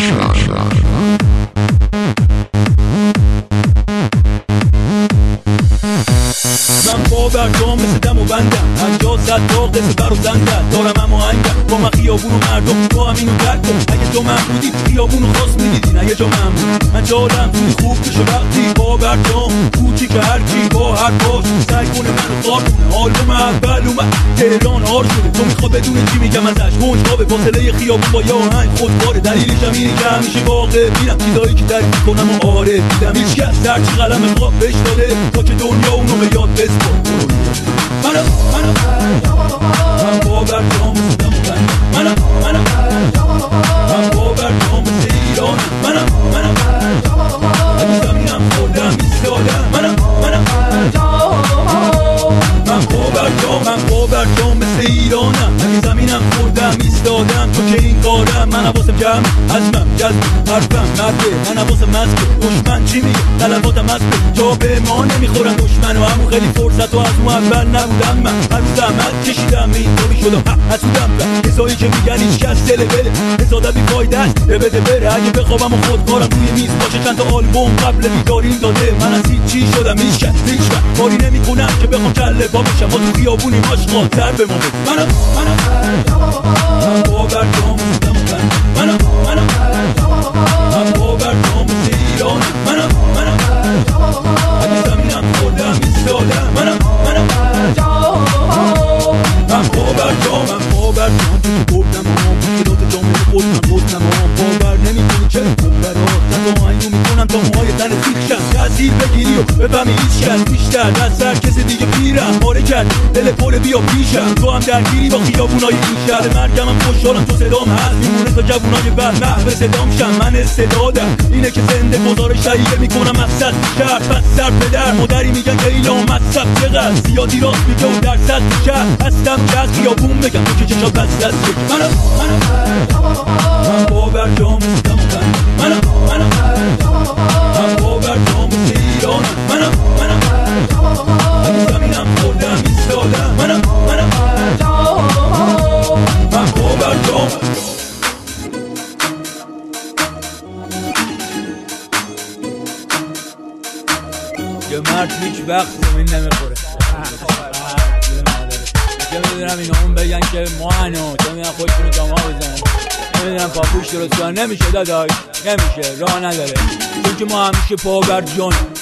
من باورجام مثل دم و بندم 50 صد تا قصه بر و زندم دارم اما هنگم با من خیابون و مردم تو هم اینو درک کن. اگه تو من بودی خیابون رو خواست میدیدین، اگه جا من بود من جالم توی خوب بشه وقتی باورجام کوچی که هرچی با هر پاش سعی کنه منو خواب کنه. آلبوم اول اومد تهران هار شده، تو میخوا بدون چی میگم ازش کنجکاوه فاصله خیابون با یه آهنگ خودکاره. دلیلش هم اینه که همیشه واقع میرم چیزایی که درک میکنم و آره دیدم هیچکس هرچی قلم خواب بهش داده تا که دنیا اونو به یاد بسپار. من باورجام مثل دم و بندم، من باورجام مثل ایرانم، اگه زمینم خوردم ایستادم، من باورجام مثل ایرانم، اگه زمینم خوردم ایستادم. تو که این کارم من حواسم جمع حزمم جذب حرفم مرده، من حواسم مزده دشمن چی میگه طلباتم مزده جا به ما نمیخورم دشمن و همون خیلی فرصت و از اون اول نبودم. من هر روز زحمت کشیدم اینطوری شدم حسودم به کسایی که میگن هیچ کس دل بله حسادت بی فایده است بده بره. اگه بخوابم و خودکارم روی میز باشه چند تا آلبوم قبل بیداریم داده من از هیچ چی شدم هیچ کس هیچ وقت کاری نمیکنم که بخوام کله پا بشم ما تو خیابونی ماشقات سر به ما بده. من باورجام مثل دم و بندم، من باورجام مثل ایرانم، اگه زمینم خوردم ایستادم، من باورجام تو بردم مشکلات جامعه خودم بودم باور نمیکنی چرا برات تا اینو میکنم تا موهای تن سیخشم تأثیر بگیری و بفهمی هیچ کس بیشتر از هر کسی دیگه پیرم پاره کرد دل پر بیا پیشم. تو هم درگیری با خیابونای این شهر مرگم هم خوشحالم تو صدام هست میمونه تا جوونای بعد محو صدام شم. من استعدادم اینه که زنده گزارش تهیه میکنم مقصد شهر بس سر پدر مادری میگن که ایلام مصرف چقدر زیادی راست میگه و درصد شهر هستم که از خیابون بگم تو که چشا بس دست من باورجام مثل دم و بندم، من باورجام مثل ایرانم، اگه زمینم خوردم ایستادم، من باورجام. یه مرد هیچ وقت زمین نمیخوره چه میدونم اینا اون بگن که ما هنو چه میدونم خودشونو جامعه بزنن نمیدونم پاپوش درست کنن نمیشه داداش نمیشه راه نداره چون که ما همیشه باورجان